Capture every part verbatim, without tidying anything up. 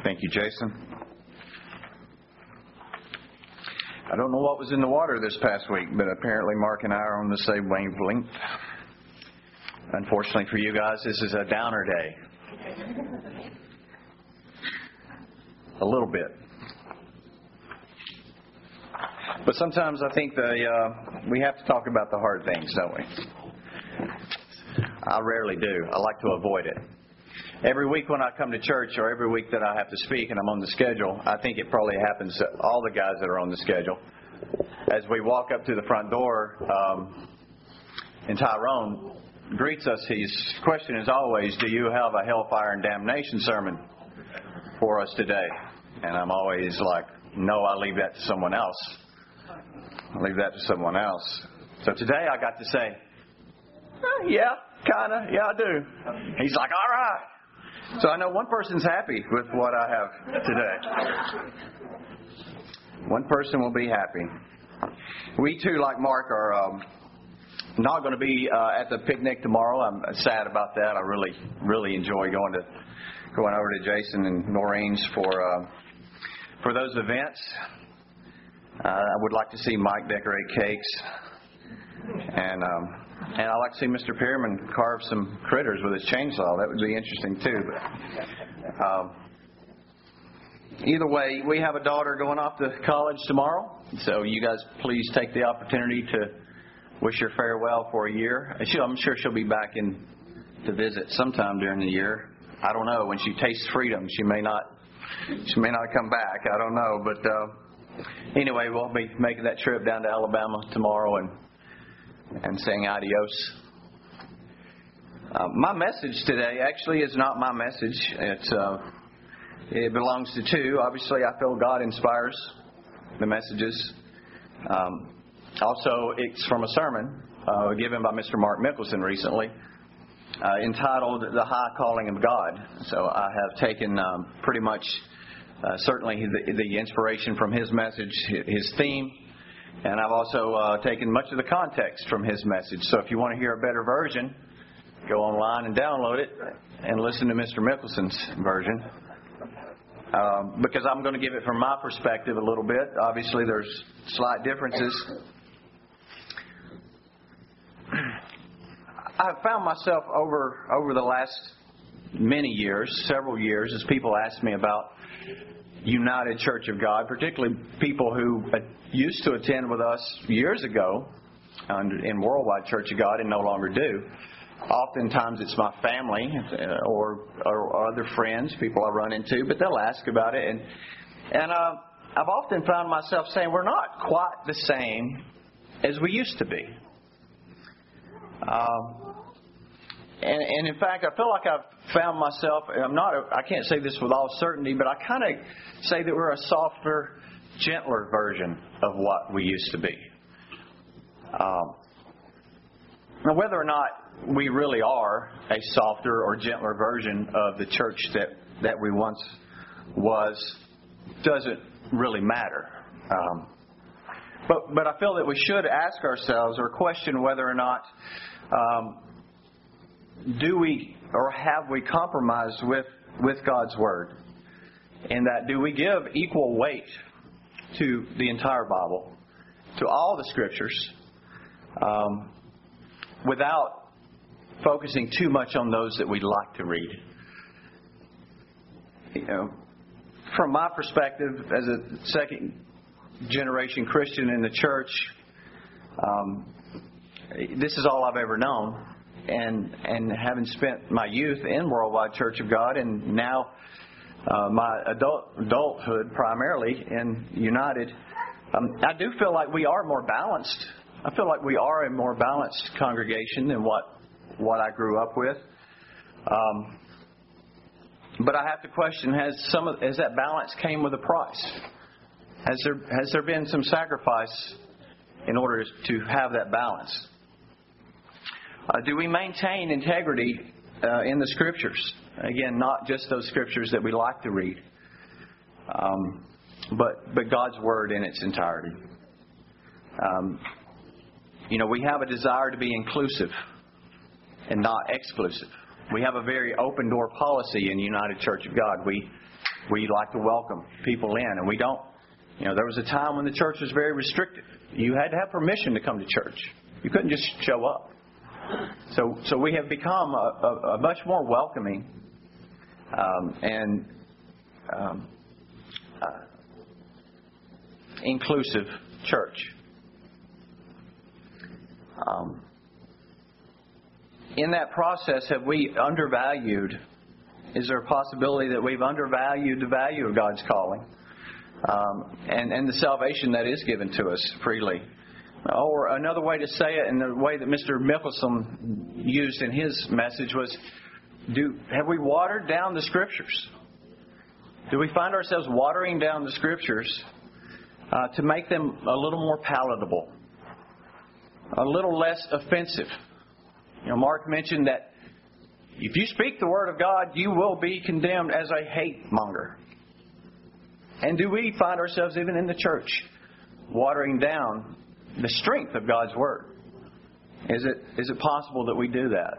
Thank you, Jason. I don't know what was in the water this past week, but apparently Mark and I are on the same wavelength. Unfortunately for you guys, this is a downer day. A little bit. But sometimes I think the, uh, we have to talk about the hard things, don't we? I rarely do. I like to avoid it. Every week when I come to church, or every week that I have to speak and I'm on the schedule, I think it probably happens to all the guys that are on the schedule. As we walk up to the front door, um, and Tyrone greets us, his question is always, do you have a hellfire and damnation sermon for us today? And I'm always like, no, I leave that to someone else. I leave that to someone else. So today I got to say, oh, yeah, kind of, yeah, I do. He's like, all right. So I know one person's happy with what I have today. One person will be happy. We too, like Mark, are um, not going to be uh, at the picnic tomorrow. I'm sad about that. I really, really enjoy going to going over to Jason and Noreen's for uh, for those events. Uh, I would like to see Mike decorate cakes, and um, and I'd like to see Mister Pierman carve some critters with his chainsaw. That would be interesting too. But um, either way, we have a daughter going off to college tomorrow, so you guys please take the opportunity to wish her farewell for a year. I'm sure she'll be back in to visit sometime during the year. I don't know. When she tastes freedom, she may not. She may not come back. I don't know, but. Uh, Anyway, we'll be making that trip down to Alabama tomorrow and and saying adios. Uh, my message today actually is not my message. It's uh, it belongs to two. Obviously, I feel God inspires the messages. Um, also, it's from a sermon uh, given by Mister Mark Mickelson recently, uh, entitled "The High Calling of God." So I have taken um, pretty much. Uh, certainly the, the inspiration from his message, his theme, and I've also uh, taken much of the context from his message. So if you want to hear a better version, go online and download it and listen to Mister Mickelson's version. Um, because I'm going to give it from my perspective a little bit. Obviously there's slight differences. I've found myself over over the last many years, several years, as people ask me about United Church of God, particularly people who used to attend with us years ago in Worldwide Church of God and no longer do. Oftentimes it's my family or, or other friends, people I run into, but they'll ask about it. And, and uh, I've often found myself saying we're not quite the same as we used to be. Um, And, and in fact, I feel like I've found myself, I'm not, a, I can't say this with all certainty, but I kind of say that we're a softer, gentler version of what we used to be. Um, now, whether or not we really are a softer or gentler version of the church that, that we once was doesn't really matter. Um, but, but I feel that we should ask ourselves or question whether or not um, do we or have we compromised with, with God's Word? In that, do we give equal weight to the entire Bible, to all the Scriptures, um, without focusing too much on those that we like to read? You know, from my perspective, as a second generation Christian in the church, um, this is all I've ever known. And and having spent my youth in Worldwide Church of God and now uh, my adult adulthood primarily in United, um, I do feel like we are more balanced. I feel like we are a more balanced congregation than what what I grew up with. Um, but I have to question: has some of, has that balance came with a price? Has there has there been some sacrifice in order to have that balance? Uh, do we maintain integrity uh, in the Scriptures? Again, not just those Scriptures that we like to read, um, but but God's Word in its entirety. Um, you know, we have a desire to be inclusive and not exclusive. We have a very open door policy in United Church of God. We We like to welcome people in, and we don't. You know, there was a time when the church was very restricted. You had to have permission to come to church. You couldn't just show up. So, so we have become a, a, a much more welcoming um, and um, uh, inclusive church. Um, in that process, have we undervalued? Is there a possibility that we've undervalued the value of God's calling um, and, and the salvation that is given to us freely? Or another way to say it, and the way that Mister Mickelson used in his message was, do have we watered down the Scriptures? Do we find ourselves watering down the Scriptures uh, to make them a little more palatable, a little less offensive? You know, Mark mentioned that if you speak the Word of God, you will be condemned as a hate monger. And do we find ourselves, even in the church, watering down the strength of God's Word? Is it is it possible that we do that?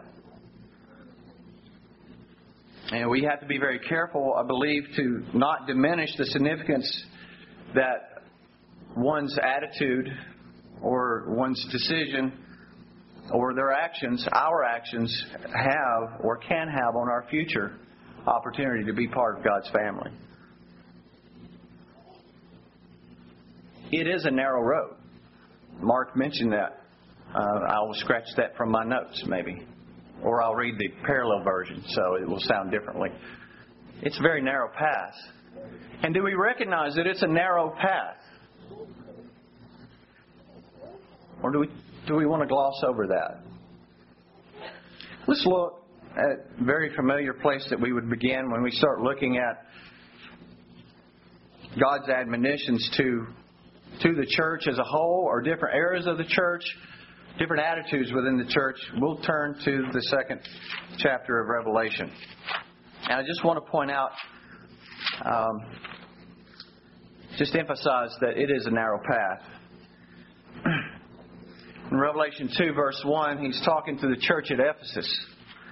And we have to be very careful, I believe, to not diminish the significance that one's attitude or one's decision or their actions, our actions, have or can have on our future opportunity to be part of God's family. It is a narrow road. Mark mentioned that. Uh, I will scratch that from my notes, maybe. Or I'll read the parallel version, so it will sound differently. It's a very narrow path. And do we recognize that it's a narrow path? Or do we do we want to gloss over that? Let's look at a very familiar place that we would begin when we start looking at God's admonitions to to the church as a whole, or different areas of the church, different attitudes within the church. We'll turn to the second chapter of Revelation. And I just want to point out, um, just emphasize that it is a narrow path. In Revelation two, verse one, he's talking to the church at Ephesus.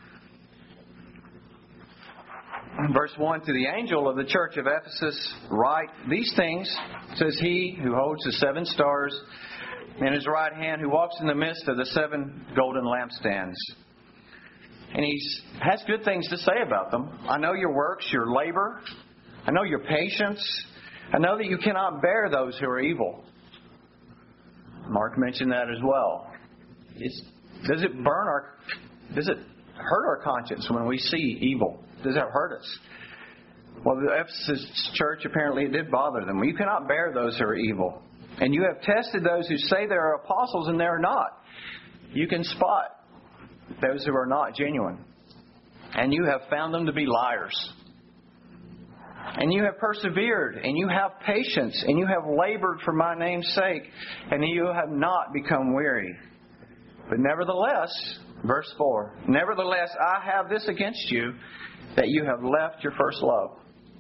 Verse one, to the angel of the church of Ephesus, write these things, says he who holds the seven stars in his right hand, who walks in the midst of the seven golden lampstands. And he has good things to say about them. I know your works, your labor. I know your patience. I know that you cannot bear those who are evil. Mark mentioned that as well. It's, does it burn our, does it hurt our conscience when we see evil? Does that hurt us? Well, the Ephesus church, apparently it did bother them. You cannot bear those who are evil. And you have tested those who say they are apostles and they are not. You can spot those who are not genuine. And you have found them to be liars. And you have persevered, and you have patience, and you have labored for my name's sake, and you have not become weary. But nevertheless, verse four, nevertheless, I have this against you, that you have left your first love.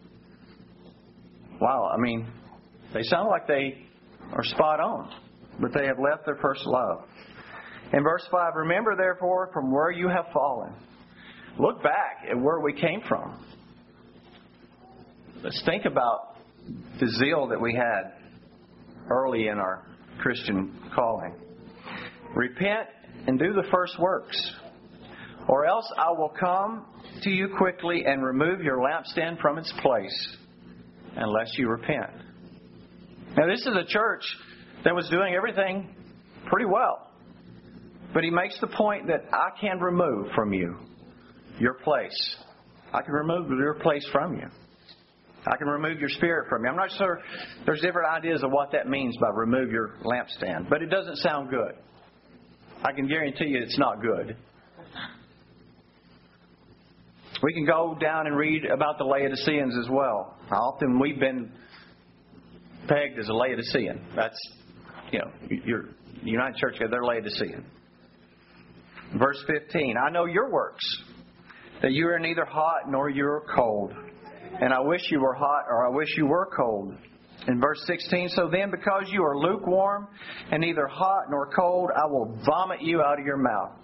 Wow, I mean, they sound like they are spot on, but they have left their first love. In verse five, remember therefore from where you have fallen. Look back at where we came from. Let's think about the zeal that we had early in our Christian calling. Repent and do the first works, or else I will come to you quickly and remove your lampstand from its place, unless you repent. Now, this is a church that was doing everything pretty well. But he makes the point that I can remove from you your place. I can remove your place from you. I can remove your spirit from you. I'm not sure. There's different ideas of what that means by remove your lampstand. But it doesn't sound good. I can guarantee you it's not good. We can go down and read about the Laodiceans as well. How often we've been pegged as a Laodicean. That's, you know, your United Church, they're Laodicean. Verse fifteen, I know your works, that you are neither hot nor you are cold. And I wish you were hot, or I wish you were cold. In verse sixteen, so then because you are lukewarm and neither hot nor cold, I will vomit you out of your mouth.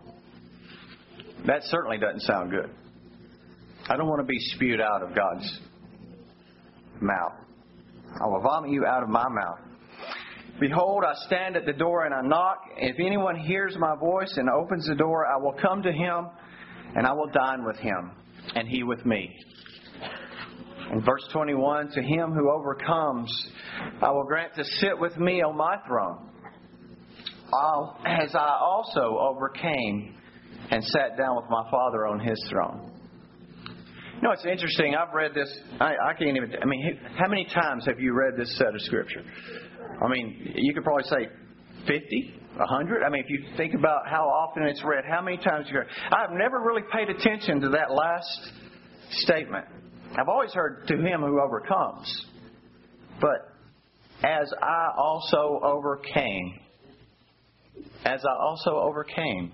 That certainly doesn't sound good. I don't want to be spewed out of God's mouth. I will vomit you out of my mouth. Behold, I stand at the door and I knock. If anyone hears my voice and opens the door, I will come to him and I will dine with him and he with me. In verse twenty-one, to him who overcomes, I will grant to sit with me on my throne, I'll, as I also overcame and sat down with my Father on his throne. You know, it's interesting. I've read this. I, I can't even. I mean, how many times have you read this set of Scripture? I mean, you could probably say fifty, a hundred. I mean, if you think about how often it's read, how many times you heard. I've never really paid attention to that last statement. I've always heard to him who overcomes. But as I also overcame, as I also overcame,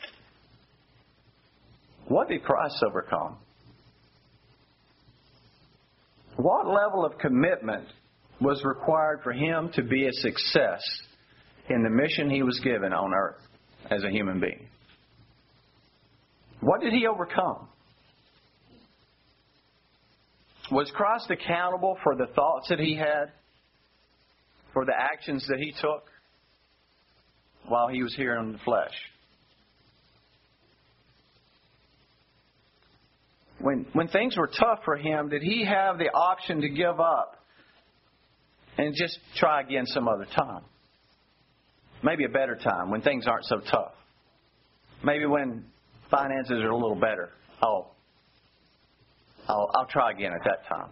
what did Christ overcome? What level of commitment was required for him to be a success in the mission he was given on earth as a human being? What did he overcome? Was Christ accountable for the thoughts that he had, for the actions that he took while he was here in the flesh? When when things were tough for him, did he have the option to give up and just try again some other time? Maybe a better time when things aren't so tough. Maybe when finances are a little better. I'll, I'll, I'll try again at that time.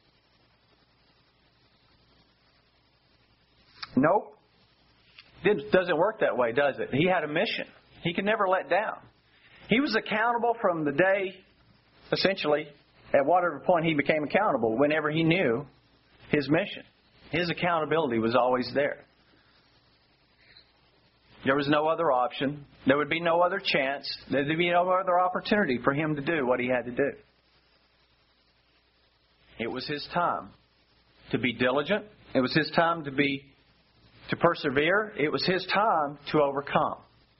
Nope. It doesn't work that way, does it? He had a mission. He could never let down. He was accountable from the day, essentially, at whatever point he became accountable, whenever he knew his mission. His accountability was always there. There was no other option. There would be no other chance. There would be no other opportunity for him to do what he had to do. It was his time to be diligent. It was his time to be to persevere. It was his time to overcome.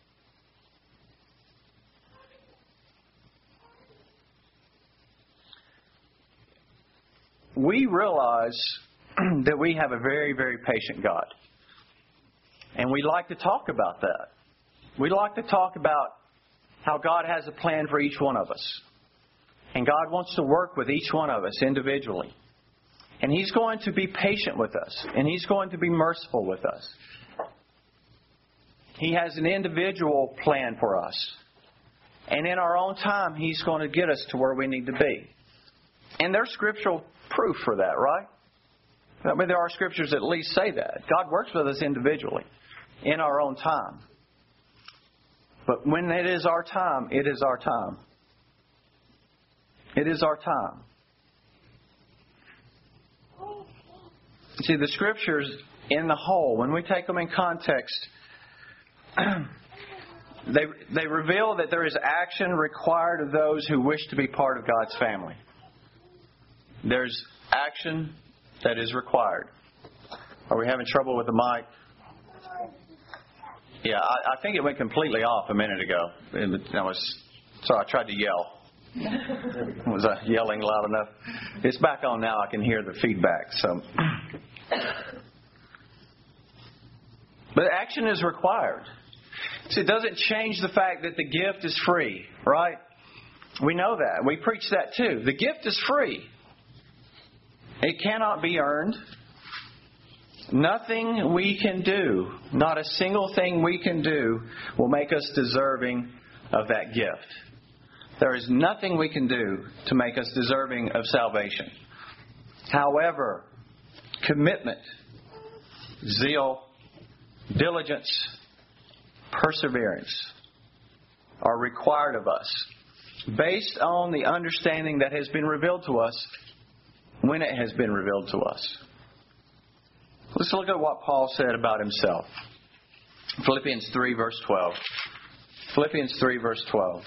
We realize that we have a very, very patient God. And we like to talk about that. We like to talk about how God has a plan for each one of us. And God wants to work with each one of us individually. And He's going to be patient with us. And He's going to be merciful with us. He has an individual plan for us. And in our own time, He's going to get us to where we need to be. And there's scriptural proof for that, right? I mean, there are scriptures that at least say that. God works with us individually in our own time. But when it is our time, it is our time. It is our time. See, the scriptures in the whole, when we take them in context, they they reveal that there is action required of those who wish to be part of God's family. There's action that is required. Are we having trouble with the mic? Yeah, I, I think it went completely off a minute ago. And I was, so I tried to yell. Was I yelling loud enough? It's back on now. I can hear the feedback. So, but action is required. See, it doesn't change the fact that the gift is free, right? We know that. We preach that too. The gift is free. It cannot be earned. Nothing we can do, not a single thing we can do, will make us deserving of that gift. There is nothing we can do to make us deserving of salvation. However, commitment, zeal, diligence, perseverance are required of us based on the understanding that has been revealed to us when it has been revealed to us. Let's look at what Paul said about himself. Philippians three, verse twelve. Philippians three, verse twelve.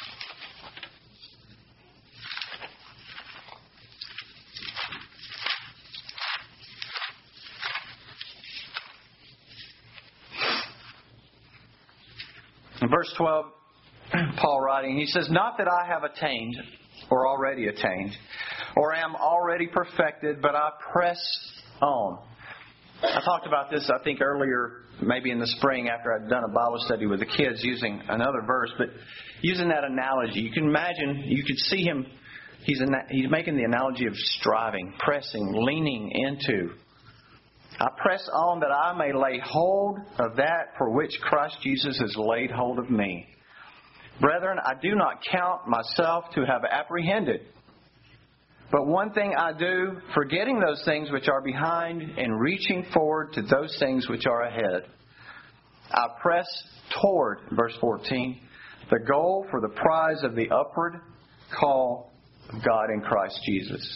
In verse twelve, Paul writing, he says, "Not that I have attained or already attained, or am already perfected, but I press on. I talked about this, I think, earlier, maybe in the spring after I'd done a Bible study with the kids using another verse, but using that analogy. You can imagine, you could see him, he's, he's making the analogy of striving, pressing, leaning into. I press on that I may lay hold of that for which Christ Jesus has laid hold of me. Brethren, I do not count myself to have apprehended. But one thing I do, forgetting those things which are behind and reaching forward to those things which are ahead. I press toward, verse fourteen, the goal for the prize of the upward call of God in Christ Jesus.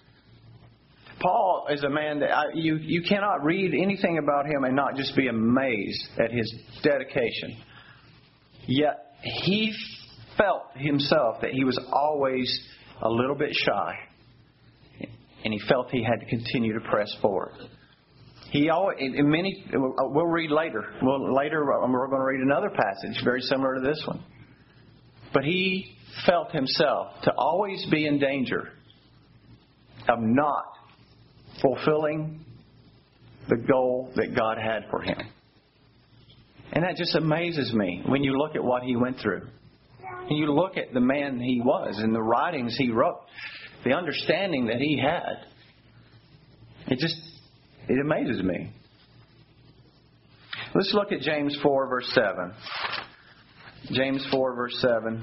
Paul is a man that I, you, you cannot read anything about him and not just be amazed at his dedication. Yet he felt himself that he was always a little bit shy. And he felt he had to continue to press forward. He always, in many, we'll read later. Well, later we're going to read another passage very similar to this one. But he felt himself to always be in danger of not fulfilling the goal that God had for him. And that just amazes me when you look at what he went through. And you look at the man he was and the writings he wrote. The understanding that he had, it just, it amazes me. Let's look at James four, verse seven. James four, verse seven.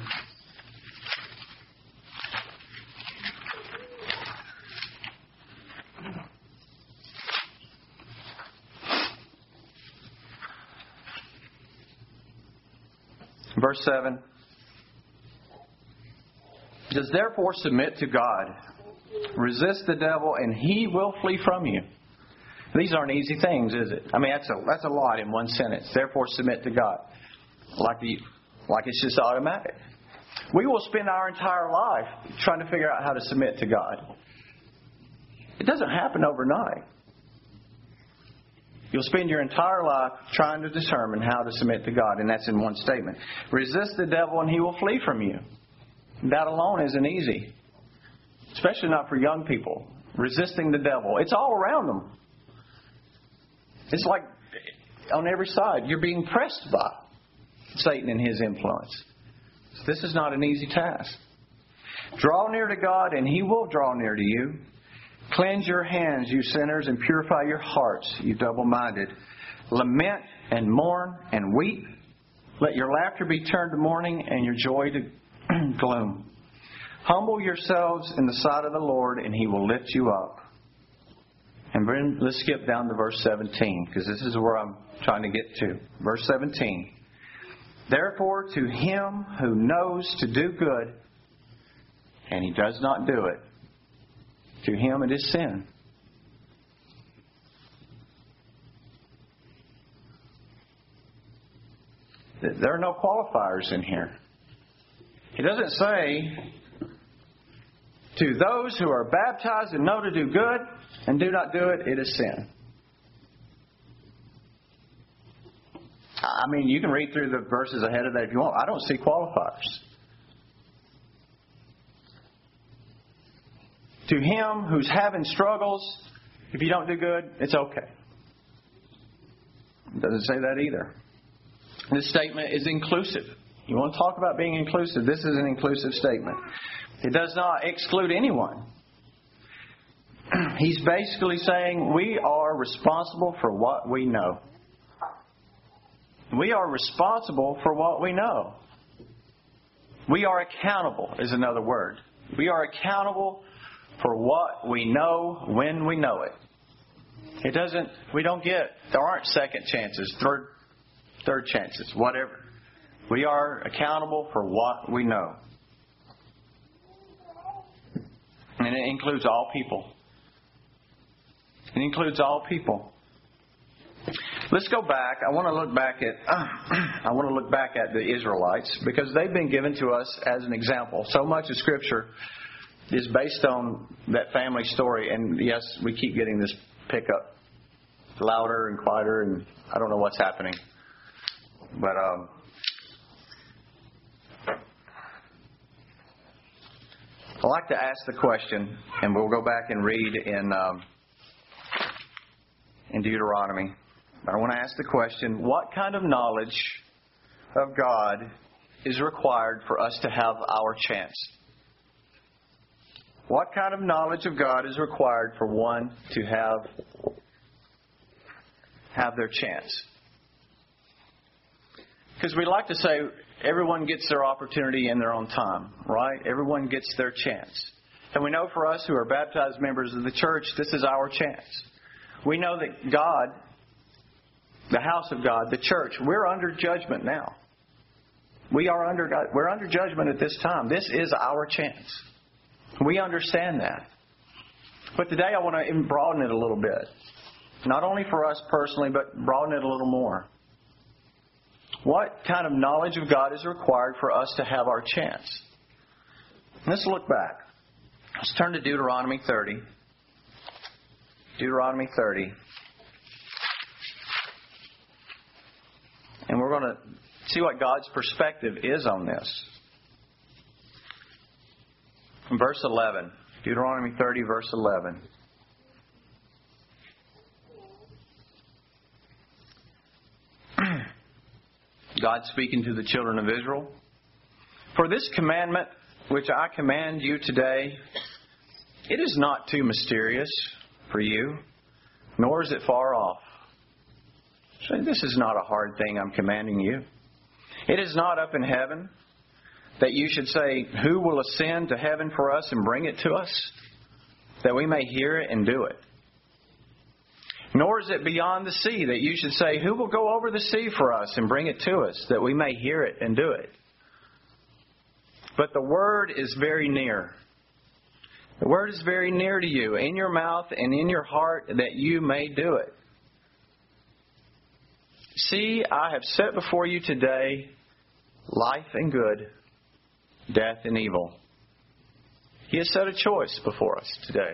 Verse seven. Does therefore submit to God. Resist the devil, and he will flee from you. These aren't easy things, is it? I mean, that's a that's a lot in one sentence. Therefore, submit to God, like the like it's just automatic. We will spend our entire life trying to figure out how to submit to God. It doesn't happen overnight. You'll spend your entire life trying to determine how to submit to God, and that's in one statement. Resist the devil, and he will flee from you. That alone isn't easy, especially not for young people. Resisting the devil. It's all around them. It's like on every side. You're being pressed by Satan and his influence. This is not an easy task. Draw near to God, and he will draw near to you. Cleanse your hands, you sinners, and purify your hearts, you double-minded. Lament and mourn and weep. Let your laughter be turned to mourning and your joy to gloom. Humble yourselves in the sight of the Lord, and he will lift you up. And then let's skip down to verse seventeen, because this is where I'm trying to get to. Verse seventeen. Therefore, to him who knows to do good, and he does not do it, to him it is sin. There are no qualifiers in here. He doesn't say, to those who are baptized and know to do good and do not do it, it is sin. I mean, you can read through the verses ahead of that if you want. I don't see qualifiers. To him who's having struggles, if you don't do good, it's okay. It doesn't say that either. This statement is inclusive. You want to talk about being inclusive? This is an inclusive statement. It does not exclude anyone. He's basically saying we are responsible for what we know. We are responsible for what we know. We are accountable is another word. We are accountable for what we know when we know it. It doesn't, we don't get, there aren't second chances, third, third chances, whatever. We are accountable for what we know. And it includes all people. It includes all people. Let's go back. I want to look back at uh, I want to look back at the Israelites, because they've been given to us as an example. So much of Scripture is based on that family story. And yes, we keep getting this pickup louder and quieter, and I don't know what's happening. But um, a I like to ask the question, and we'll go back and read in um, in Deuteronomy. But I want to ask the question, what kind of knowledge of God is required for us to have our chance? What kind of knowledge of God is required for one to have have their chance? Because we like to say everyone gets their opportunity in their own time, right? Everyone gets their chance. And we know for us who are baptized members of the church, this is our chance. We know that God, the house of God, the church, we're under judgment now. We are under God. We're under judgment at this time. This is our chance. We understand that. But today I want to even broaden it a little bit. Not only for us personally, but broaden it a little more. What kind of knowledge of God is required for us to have our chance? Let's look back. Let's turn to Deuteronomy thirty. Deuteronomy thirty. And we're going to see what God's perspective is on this. Verse eleven. Deuteronomy thirty, verse eleven. God speaking to the children of Israel. For this commandment which I command you today, it is not too mysterious for you, nor is it far off. So this is not a hard thing I'm commanding you. It is not up in heaven that you should say, who will ascend to heaven for us and bring it to us, that we may hear it and do it. Nor is it beyond the sea that you should say, who will go over the sea for us and bring it to us, that we may hear it and do it. But the word is very near. The word is very near to you, in your mouth and in your heart, that you may do it. See, I have set before you today life and good, death and evil. He has set a choice before us today.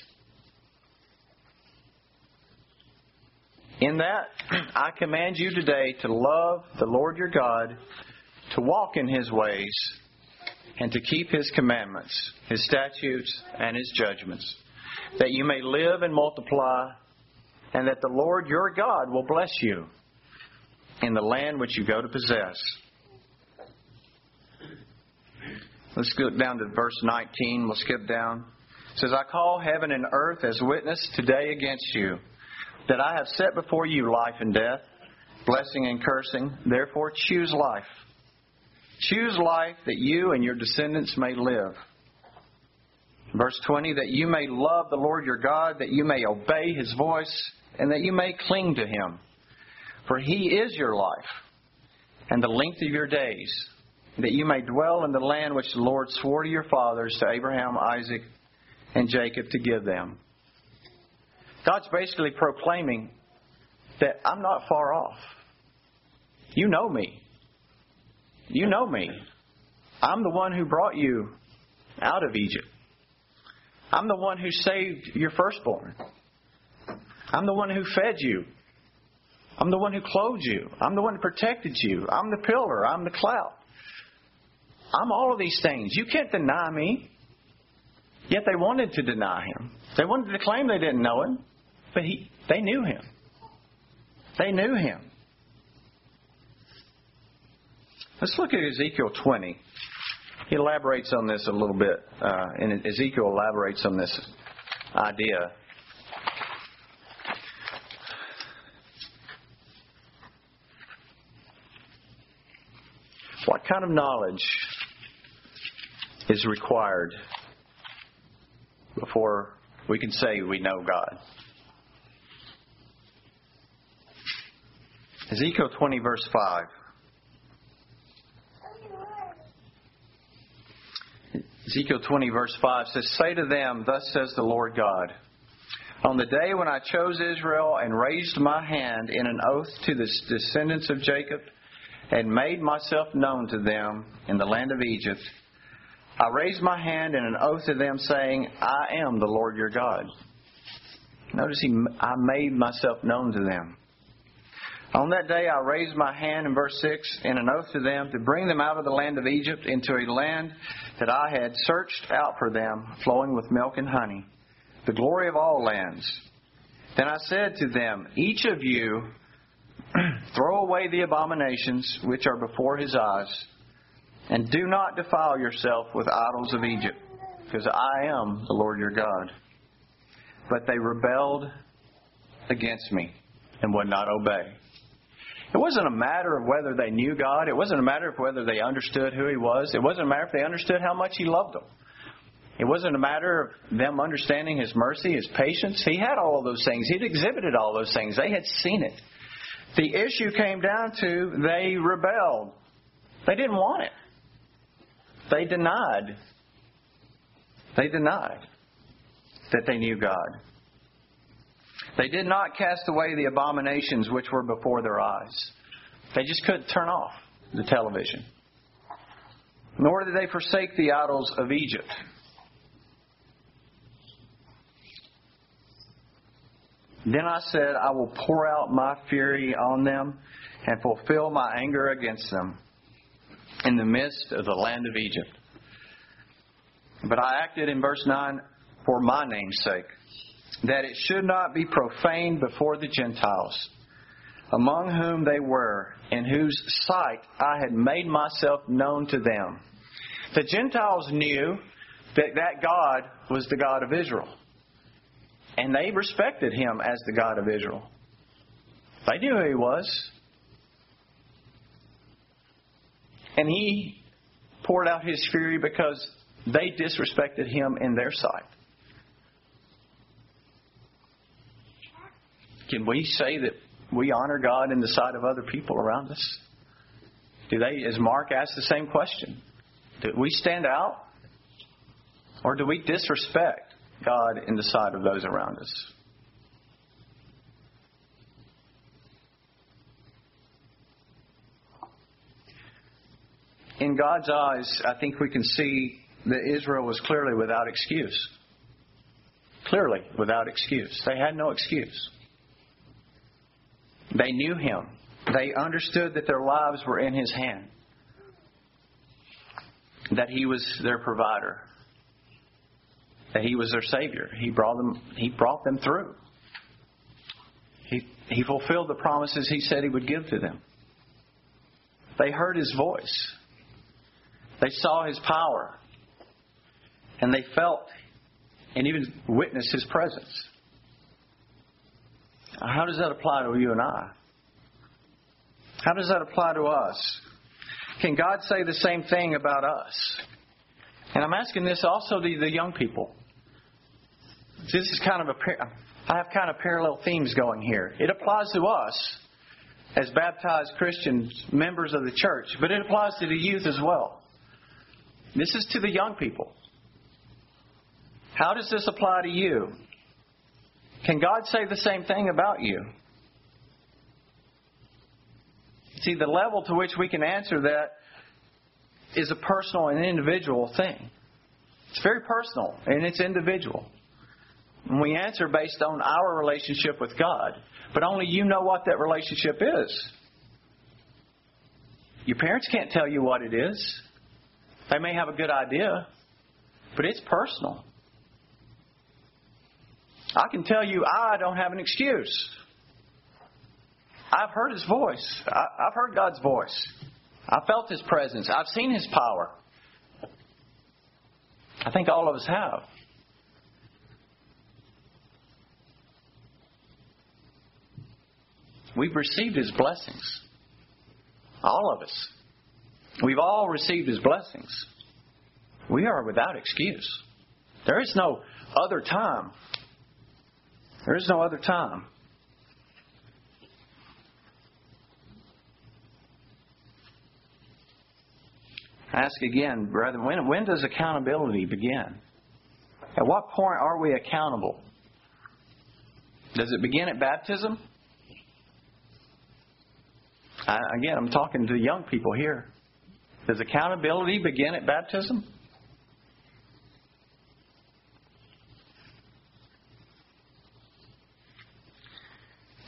In that, I command you today to love the Lord your God, to walk in His ways, and to keep His commandments, His statutes, and His judgments, that you may live and multiply, and that the Lord your God will bless you in the land which you go to possess. Let's go down to verse nineteen. We'll skip down. It says, I call heaven and earth as witness today against you, that I have set before you life and death, blessing and cursing. Therefore choose life. Choose life that you and your descendants may live. Verse twenty, that you may love the Lord your God, that you may obey His voice, and that you may cling to Him. For He is your life, and the length of your days, that you may dwell in the land which the Lord swore to your fathers, to Abraham, Isaac, and Jacob, to give them. God's basically proclaiming that I'm not far off. You know me. You know me. I'm the one who brought you out of Egypt. I'm the one who saved your firstborn. I'm the one who fed you. I'm the one who clothed you. I'm the one who protected you. I'm the pillar. I'm the cloud. I'm all of these things. You can't deny me. Yet they wanted to deny Him. They wanted to claim they didn't know Him. But he, they knew Him. They knew Him. Let's look at Ezekiel twenty. He elaborates on this a little bit. Uh, and Ezekiel elaborates on this idea. What kind of knowledge is required before we can say we know God? Ezekiel twenty, verse five. Ezekiel twenty, verse five says, say to them, thus says the Lord God, on the day when I chose Israel and raised my hand in an oath to the descendants of Jacob and made myself known to them in the land of Egypt, I raised my hand in an oath to them, saying, I am the Lord your God. Notice he, I made myself known to them. On that day I raised my hand, in verse six, in an oath to them, to bring them out of the land of Egypt into a land that I had searched out for them, flowing with milk and honey, the glory of all lands. Then I said to them, each of you throw away the abominations which are before his eyes, and do not defile yourself with idols of Egypt, because I am the Lord your God. But they rebelled against me and would not obey. It wasn't a matter of whether they knew God. It wasn't a matter of whether they understood who He was. It wasn't a matter if they understood how much He loved them. It wasn't a matter of them understanding His mercy, His patience. He had all of those things. He'd exhibited all those things. They had seen it. The issue came down to they rebelled. They didn't want it. They denied. They denied that they knew God. They did not cast away the abominations which were before their eyes. They just couldn't turn off the television. Nor did they forsake the idols of Egypt. Then I said, I will pour out my fury on them and fulfill my anger against them in the midst of the land of Egypt. But I acted, in verse nine, for my name's sake, that it should not be profaned before the Gentiles, among whom they were, in whose sight I had made myself known to them. The Gentiles knew that that God was the God of Israel. And they respected Him as the God of Israel. They knew who He was. And He poured out His fury because they disrespected Him in their sight. Can we say that we honor God in the sight of other people around us? Do they, as Mark asked the same question, do we stand out? Or do we disrespect God in the sight of those around us? In God's eyes, I think we can see that Israel was clearly without excuse. Clearly without excuse. They had no excuse. They knew Him. They understood that their lives were in His hand. That He was their provider. That He was their Savior. He brought them, He brought them through. He, he fulfilled the promises He said He would give to them. They heard His voice. They saw His power. And they felt and even witnessed His presence. How does that apply to you and I? How does that apply to us? Can God say the same thing about us? And I'm asking this also to the young people. This is kind of a, I have kind of parallel themes going here. It applies to us as baptized Christians, members of the church, but it applies to the youth as well. This is to the young people. How does this apply to you? Can God say the same thing about you? See, the level to which we can answer that is a personal and individual thing. It's very personal and it's individual. And we answer based on our relationship with God. But only you know what that relationship is. Your parents can't tell you what it is. They may have a good idea, but it's personal. I can tell you I don't have an excuse. I've heard His voice. I've heard God's voice. I felt His presence. I've seen His power. I think all of us have. We've received His blessings. All of us. We've all received His blessings. We are without excuse. There is no other time. There is no other time. I ask again, brethren, when, when does accountability begin? At what point are we accountable? Does it begin at baptism? I, again, I'm talking to young people here. Does accountability begin at baptism?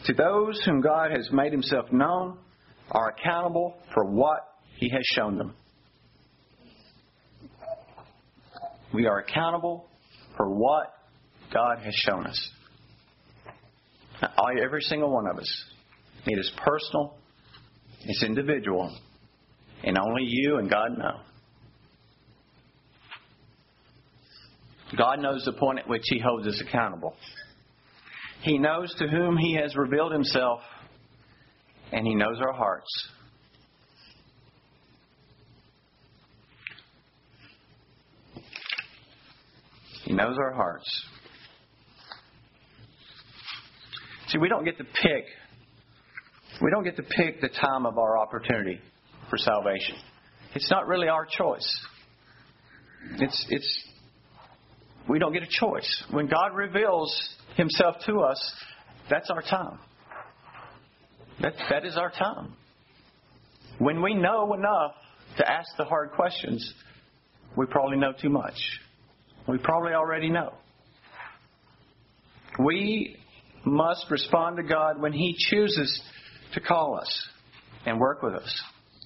to those whom God has made Himself known are accountable for what He has shown them. We are accountable for what God has shown us. Now, every single one of us. It is personal. It's individual. And only you and God know. God knows the point at which He holds us accountable. He knows to whom He has revealed Himself, and He knows our hearts. He knows our hearts. See, we don't get to pick. We don't get to pick the time of our opportunity for salvation. It's not really our choice. It's it's we don't get a choice. When God reveals Himself to us, that's our time. That that is our time. When we know enough to ask the hard questions, we probably know too much. We probably already know. We must respond to God when He chooses to call us and work with us.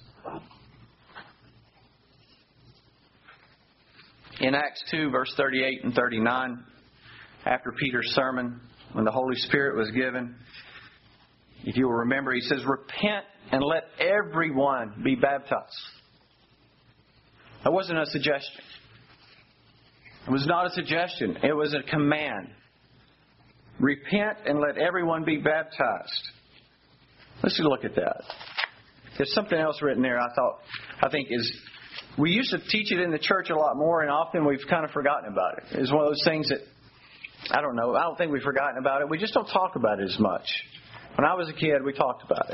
In Acts two, verse thirty-eight and thirty-nine, after Peter's sermon, when the Holy Spirit was given, if you will remember, he says, "Repent and let everyone be baptized." That wasn't a suggestion. It was not a suggestion. It was a command. Repent and let everyone be baptized. Let's look at that. There's something else written there I thought, I think is, we used to teach it in the church a lot more, and often we've kind of forgotten about it. It's one of those things that, I don't know, I don't think we've forgotten about it. We just don't talk about it as much. When I was a kid, we talked about it.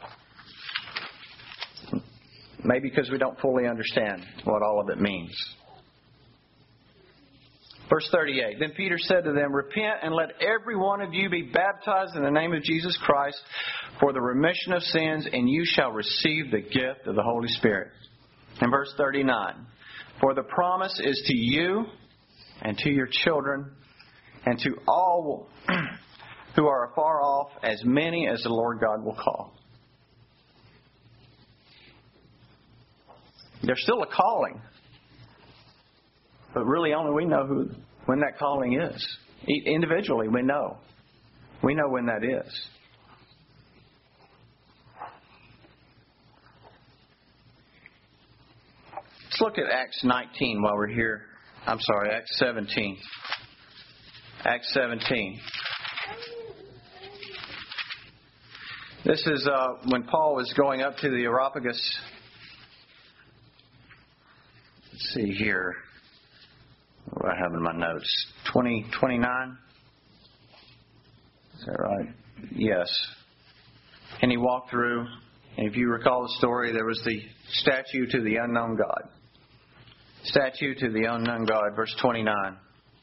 Maybe because we don't fully understand what all of it means. Verse thirty-eight, "Then Peter said to them, Repent and let every one of you be baptized in the name of Jesus Christ for the remission of sins, and you shall receive the gift of the Holy Spirit." And verse thirty-nine, "For the promise is to you and to your children and to all who are afar off, as many as the Lord God will call." There's still a calling. But really only we know who when that calling is. Individually we know. We know when that is. Let's look at Acts nineteen while we're here. I'm sorry, Acts seventeen. Acts seventeen. This is uh, when Paul was going up to the Areopagus. Let's see here. What do I have in my notes? twenty, twenty-nine? Is that right? Yes. And he walked through, and if you recall the story, there was the statue to the unknown God. Statue to the unknown God, verse twenty-nine.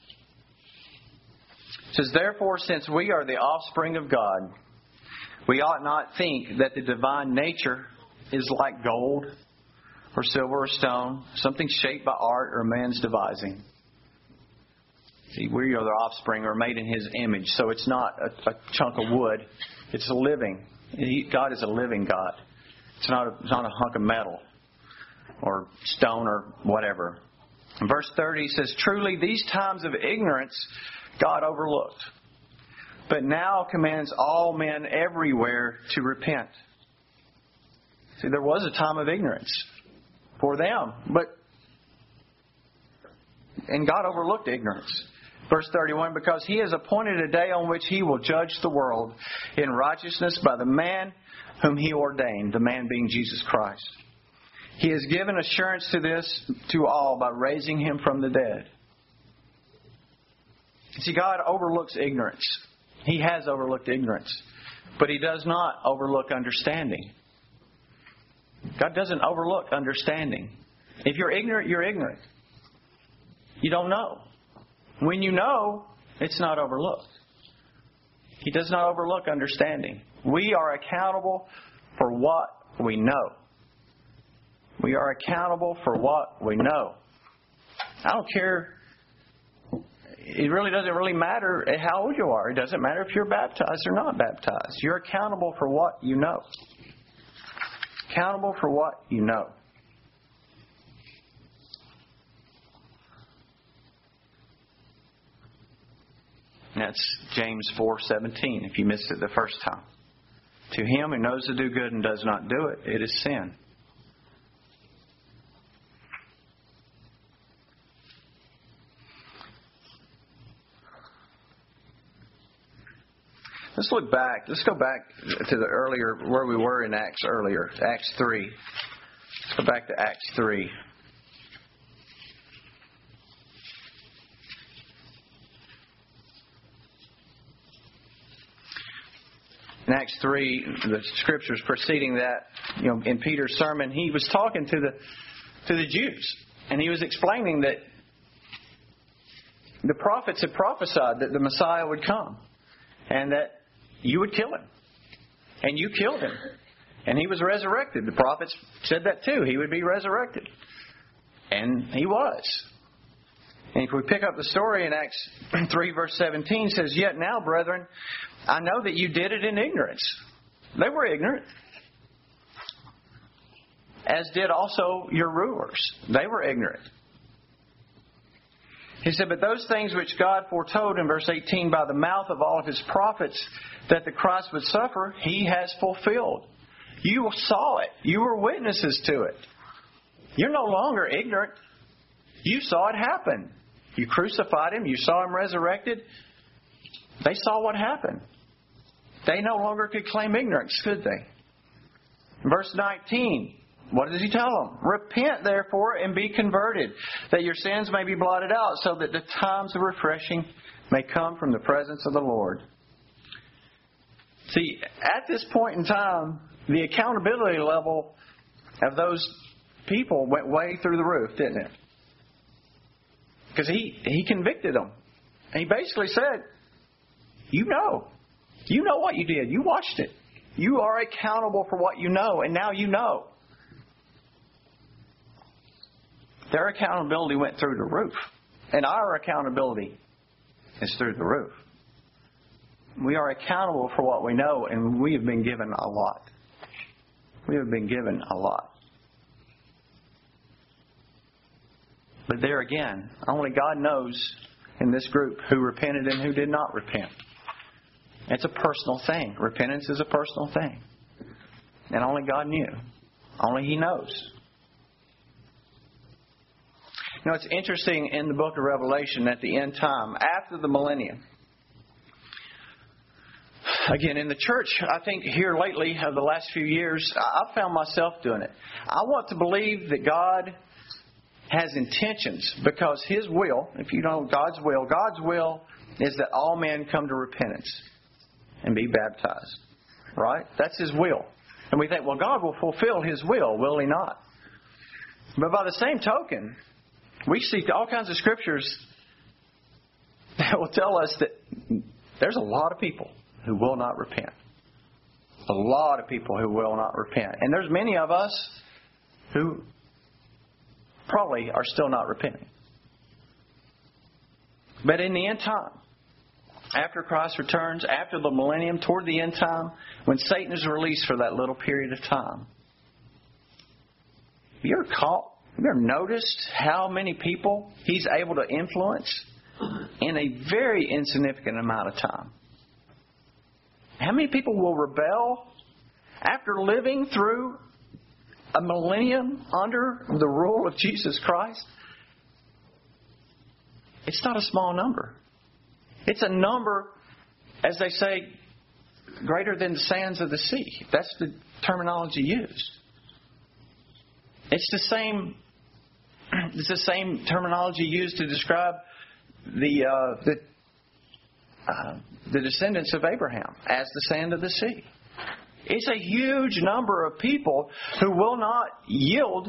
It says, "Therefore, since we are the offspring of God, we ought not think that the divine nature is like gold or silver or stone, something shaped by art or man's devising." See, we are the offspring, or made in His image, so it's not a, a chunk of wood. It's a living. He, God is a living God. It's not a, it's not a hunk of metal or stone or whatever. In verse thirty says, "Truly these times of ignorance God overlooked, but now commands all men everywhere to repent." See, there was a time of ignorance for them, but and God overlooked ignorance. Verse thirty-one, "Because He has appointed a day on which He will judge the world in righteousness by the man whom He ordained," the man being Jesus Christ. "He has given assurance to this to all by raising Him from the dead." See, God overlooks ignorance. He has overlooked ignorance. But He does not overlook understanding. God doesn't overlook understanding. If you're ignorant, you're ignorant. You don't know. When you know, it's not overlooked. He does not overlook understanding. We are accountable for what we know. We are accountable for what we know. I don't care it really doesn't really matter how old you are. It doesn't matter if you're baptized or not baptized. You're accountable for what you know. Accountable for what you know. That's James four seventeen, if you missed it the first time. To him who knows to do good and does not do it, it is sin. Let's look back. Let's go back to the earlier, where we were in Acts earlier, Acts three. Let's go back to Acts three. In Acts three, the scriptures preceding that, you know, in Peter's sermon, he was talking to the to the Jews, and he was explaining that the prophets had prophesied that the Messiah would come, and that you would kill him, and you killed him, and he was resurrected. The prophets said that too; he would be resurrected, and he was. And if we pick up the story in Acts three, verse seventeen, it says, "Yet now, brethren, I know that you did it in ignorance." They were ignorant. As did also your rulers. They were ignorant. He said, "But those things which God foretold," in verse eighteen, "by the mouth of all of His prophets, that the Christ would suffer, He has fulfilled." You saw it. You were witnesses to it. You're no longer ignorant. You saw it happen. You crucified Him. You saw Him resurrected. They saw what happened. They no longer could claim ignorance, could they? Verse nineteen, what does He tell them? "Repent, therefore, and be converted, that your sins may be blotted out, so that the times of refreshing may come from the presence of the Lord." See, at this point in time, the accountability level of those people went way through the roof, didn't it? Because he, he convicted them. And he basically said, you know. You know what you did. You watched it. You are accountable for what you know, and now you know. Their accountability went through the roof. And our accountability is through the roof. We are accountable for what we know, and we have been given a lot. We have been given a lot. But there again, only God knows in this group who repented and who did not repent. It's a personal thing. Repentance is a personal thing. And only God knew. Only He knows. You know, it's interesting in the book of Revelation at the end time, after the millennium. Again, in the church, I think here lately, of the last few years, I've found myself doing it. I want to believe that God has intentions, because His will, if you know God's will, God's will is that all men come to repentance and be baptized. Right? That's His will. And we think, well, God will fulfill His will, will He not? But by the same token, we see all kinds of scriptures that will tell us that there's a lot of people who will not repent. A lot of people who will not repent. And there's many of us who probably are still not repenting. But in the end time, after Christ returns, after the millennium, toward the end time, when Satan is released for that little period of time, have you ever caught, have you ever noticed how many people he's able to influence in a very insignificant amount of time? How many people will rebel after living through a millennium under the rule of Jesus Christ? It's not a small number. It's a number, as they say, greater than the sands of the sea. That's the terminology used. It's the same. It's the same terminology used to describe the uh, the uh, the descendants of Abraham as the sand of the sea. It's a huge number of people who will not yield,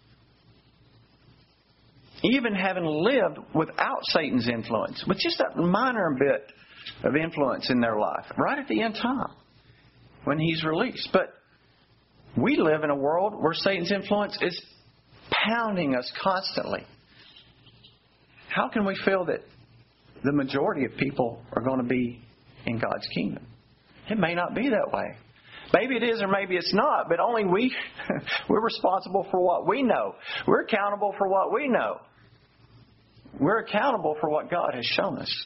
even having lived without Satan's influence, with just that minor bit of influence in their life, right at the end time, when he's released. But we live in a world where Satan's influence is pounding us constantly. How can we feel that the majority of people are going to be in God's kingdom. It may not be that way. Maybe it is or maybe it's not, but only we, we're responsible for what we know. We're accountable for what we know. We're accountable for what God has shown us.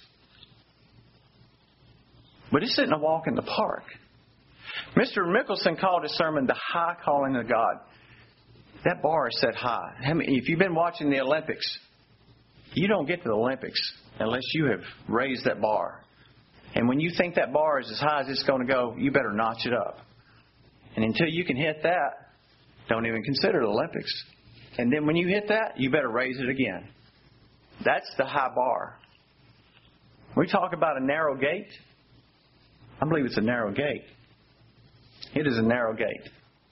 But it's isn't a walk in the park. Mister Mickelson called his sermon the high calling of God. That bar is set high. If you've been watching the Olympics, you don't get to the Olympics unless you have raised that bar. And when you think that bar is as high as it's going to go, you better notch it up. And until you can hit that, don't even consider the Olympics. And then when you hit that, you better raise it again. That's the high bar. We talk about a narrow gate. I believe it's a narrow gate. It is a narrow gate.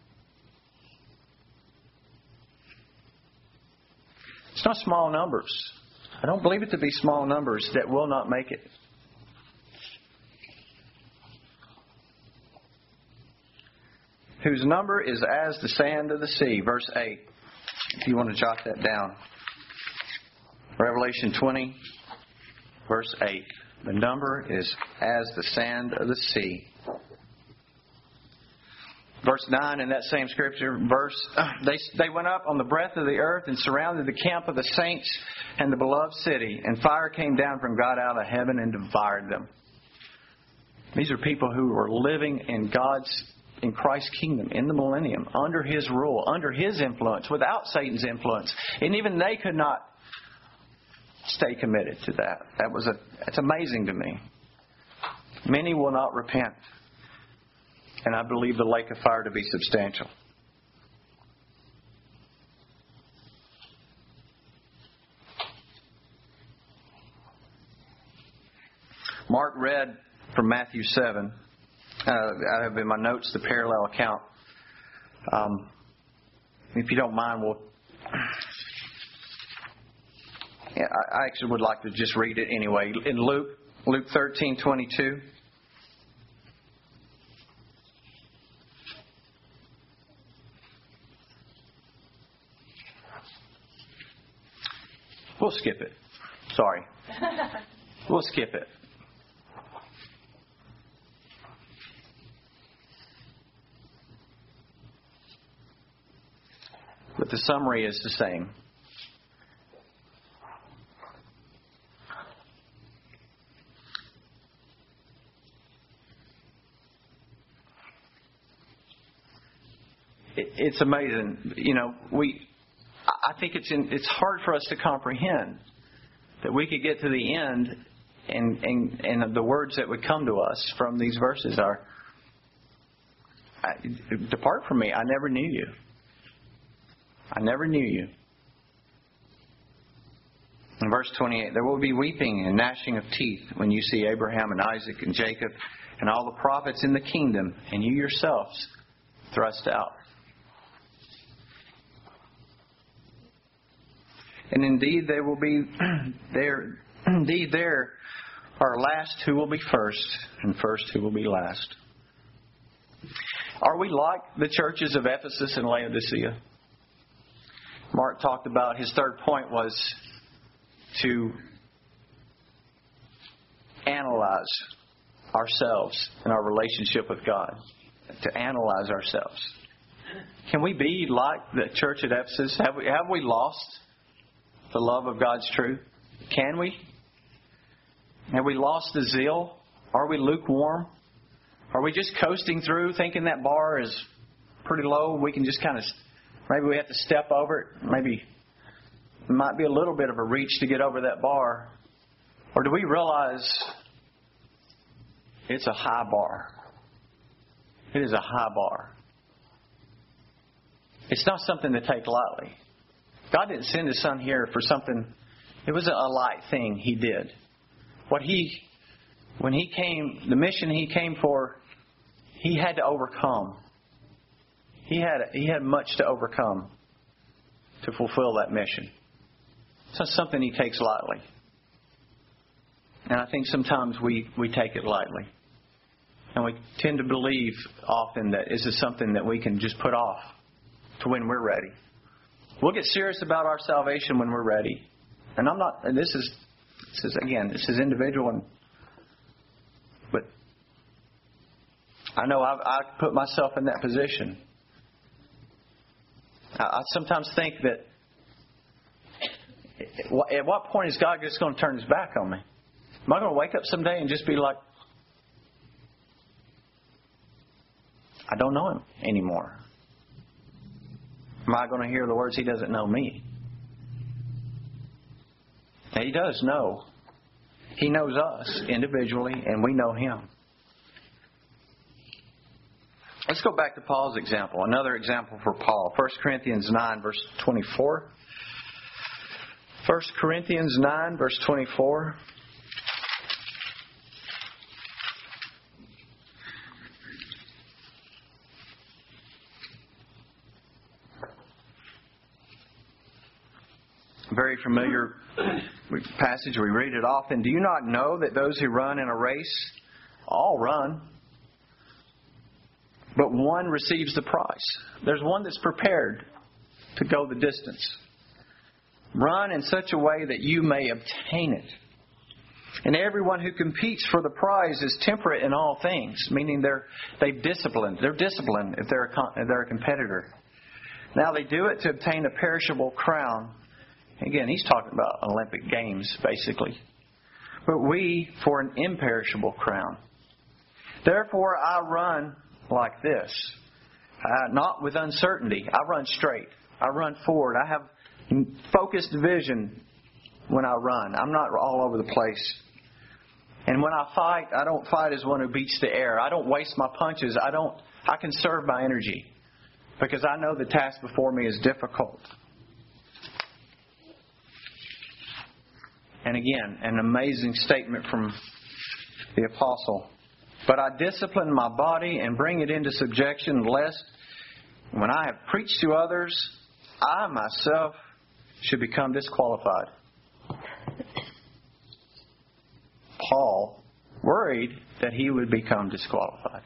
It's not small numbers. I don't believe it to be small numbers that will not make it. Whose number is as the sand of the sea. Verse eight. If you want to jot that down. Revelation twenty, verse eight. The number is as the sand of the sea. Verse nine in that same scripture verse, they they went up on the breadth of the earth and surrounded the camp of the saints and the beloved city, and fire came down from God out of heaven and devoured them. These are people who were living in God's, in Christ's kingdom, in the millennium, under His rule, under His influence, without Satan's influence, and even they could not stay committed to that. That was a. It's amazing to me. Many will not repent. And I believe the lake of fire to be substantial. Mark read from Matthew seven. Uh, I have in my notes the parallel account. Um, if you don't mind, we'll. Yeah, I actually would like to just read it anyway. In Luke, Luke thirteen twenty-two. We'll skip it. Sorry. We'll skip it. But the summary is the same. It's amazing. You know, we. I think it's in, it's hard for us to comprehend that we could get to the end, and and, and the words that would come to us from these verses are, "Depart from me, I never knew you. I never knew you." In verse twenty-eight, there will be weeping and gnashing of teeth when you see Abraham and Isaac and Jacob and all the prophets in the kingdom, and you yourselves thrust out. And indeed, there will be there. Indeed, there are last who will be first, and first who will be last. Are we like the churches of Ephesus and Laodicea? Mark talked about his third point was to analyze ourselves and our relationship with God. To analyze ourselves. Can we be like the church at Ephesus? Have we have we lost the love of God's truth? Can we? Have we lost the zeal? Are we lukewarm? Are we just coasting through thinking that bar is pretty low? We can just kind of, maybe we have to step over it. Maybe it might be a little bit of a reach to get over that bar. Or do we realize it's a high bar? It is a high bar. It's not something to take lightly. God didn't send His Son here for something. It was a light thing He did. What He, when He came, the mission He came for, He had to overcome. He had He had much to overcome to fulfill that mission. It's not something He takes lightly. And I think sometimes we, we take it lightly. And we tend to believe often that this is something that we can just put off to when we're ready. We'll get serious about our salvation when we're ready. And I'm not, and this is, This is, again, this is individual. And, but I know I've, I've put myself in that position. I, I sometimes think that at what point is God just going to turn His back on me? Am I going to wake up someday and just be like, I don't know Him anymore? Am I going to hear the words, He doesn't know me? And He does know. He knows us individually, and we know Him. Let's go back to Paul's example. Another example for Paul. First Corinthians nine, verse twenty-four. First Corinthians nine, verse twenty-four. Very familiar passage. We read it often. Do you not know that those who run in a race all run, but one receives the prize? There's one that's prepared to go the distance. Run in such a way that you may obtain it. And everyone who competes for the prize is temperate in all things, meaning they're they've disciplined. They're disciplined if they're a, if they're a competitor. Now they do it to obtain a perishable crown. Again, he's talking about Olympic Games, basically. But we for an imperishable crown. Therefore I run like this, uh, not with uncertainty. I run straight. I run forward. I have focused vision when I run. I'm not all over the place. And when I fight, I don't fight as one who beats the air. I don't waste my punches. I don't. I conserve my energy because I know the task before me is difficult. And again, an amazing statement from the apostle. But I discipline my body and bring it into subjection, lest when I have preached to others, I myself should become disqualified. Paul worried that he would become disqualified.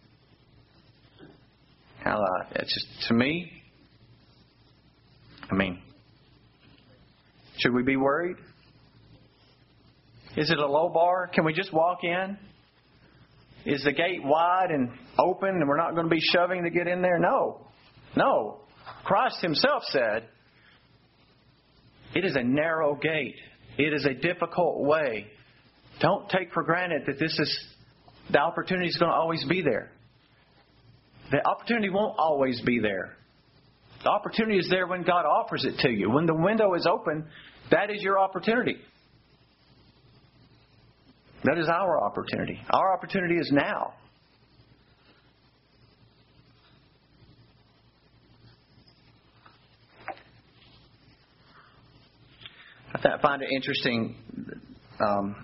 Now, uh, it's just, to me, I mean, should we be worried? Is it a low bar? Can we just walk in? Is the gate wide and open and we're not going to be shoving to get in there? No. No. Christ Himself said, it is a narrow gate. It is a difficult way. Don't take for granted that this is, the opportunity is going to always be there. The opportunity won't always be there. The opportunity is there when God offers it to you. When the window is open, that is your opportunity. That is our opportunity. Our opportunity is now. I find it interesting. Um,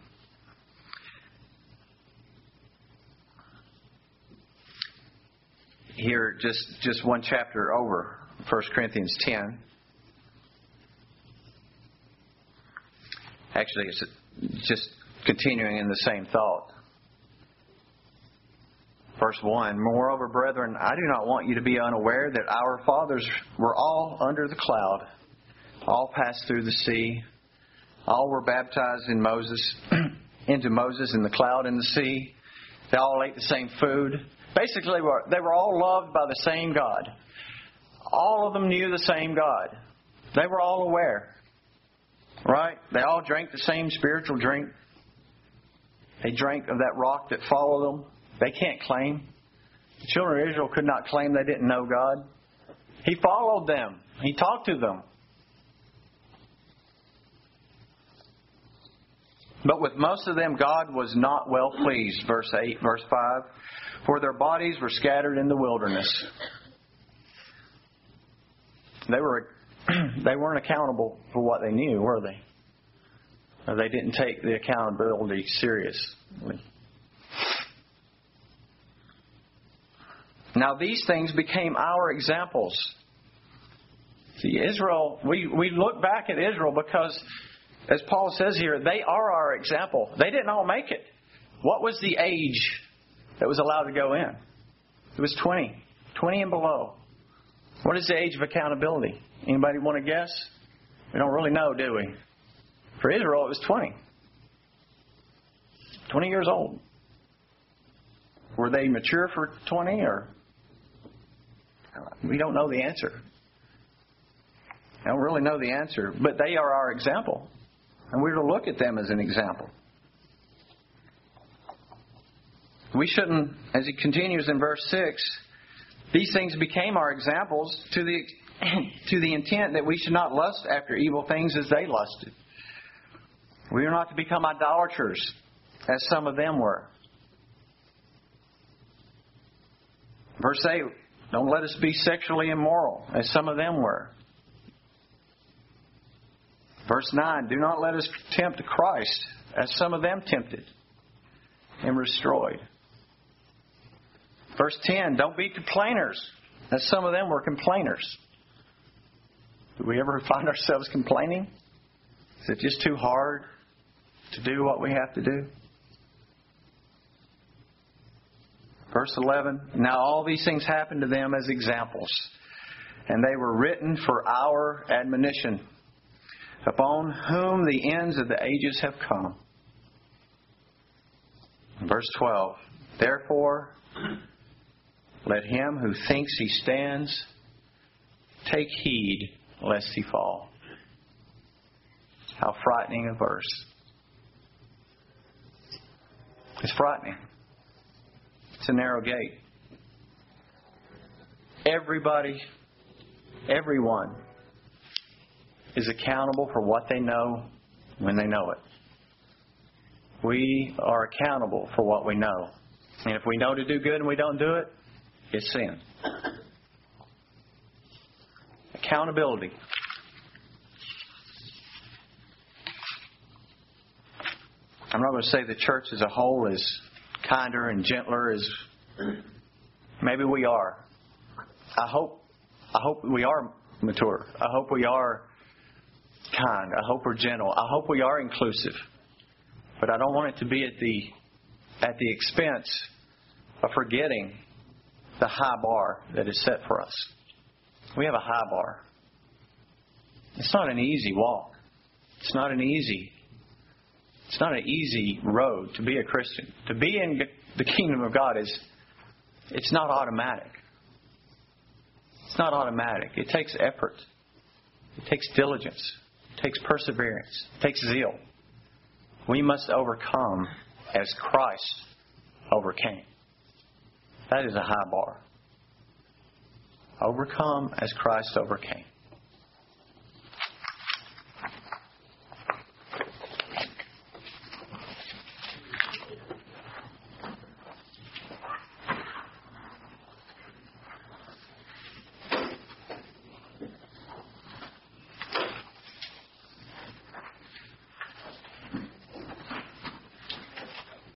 here, just just one chapter over, First Corinthians ten. Actually, it's just continuing in the same thought. Verse one, moreover, brethren, I do not want you to be unaware that our fathers were all under the cloud, all passed through the sea, all were baptized in Moses, into Moses in the cloud and the sea. They all ate the same food. Basically, they were all loved by the same God. All of them knew the same God. They were all aware. Right? They all drank the same spiritual drink. They drank of that rock that followed them. They can't claim. The children of Israel could not claim they didn't know God. He followed them. He talked to them. But with most of them, God was not well pleased. Verse eight, verse five. For their bodies were scattered in the wilderness. They were, they weren't accountable for what they knew, were they? Or they didn't take the accountability seriously. Now these things became our examples. See, Israel, we, we look back at Israel because, as Paul says here, they are our example. They didn't all make it. What was the age that was allowed to go in? It was twenty. twenty and below. What is the age of accountability? Anybody want to guess? We don't really know, do we? For Israel, it was twenty. twenty years old. Were they mature for twenty, or we don't know the answer. I don't really know the answer, but they are our example. And we're to look at them as an example. We shouldn't, as he continues in verse six, these things became our examples to the to the intent that we should not lust after evil things as they lusted. We are not to become idolaters, as some of them were. Verse eight, don't let us be sexually immoral, as some of them were. Verse nine, do not let us tempt Christ, as some of them tempted and were destroyed. Verse ten, don't be complainers, as some of them were complainers. Do we ever find ourselves complaining? Is it just too hard to do what we have to do? Verse eleven, now all these things happened to them as examples, and they were written for our admonition, upon whom the ends of the ages have come. Verse twelve, therefore, let him who thinks he stands take heed lest he fall. How frightening a verse. It's frightening. It's a narrow gate. Everybody, everyone is accountable for what they know when they know it. We are accountable for what we know. And if we know to do good and we don't do it, it's sin. Accountability. I'm not going to say the church as a whole is kinder and gentler as maybe we are. I hope I hope we are mature. I hope we are kind. I hope we're gentle. I hope we are inclusive. But I don't want it to be at the at the expense of forgetting the high bar that is set for us. We have a high bar. It's not an easy walk. It's not an easy It's not an easy road to be a Christian. To be in the kingdom of God is it's not automatic. It's not automatic. It takes effort. It takes diligence. It takes perseverance. It takes zeal. We must overcome as Christ overcame. That is a high bar. Overcome as Christ overcame.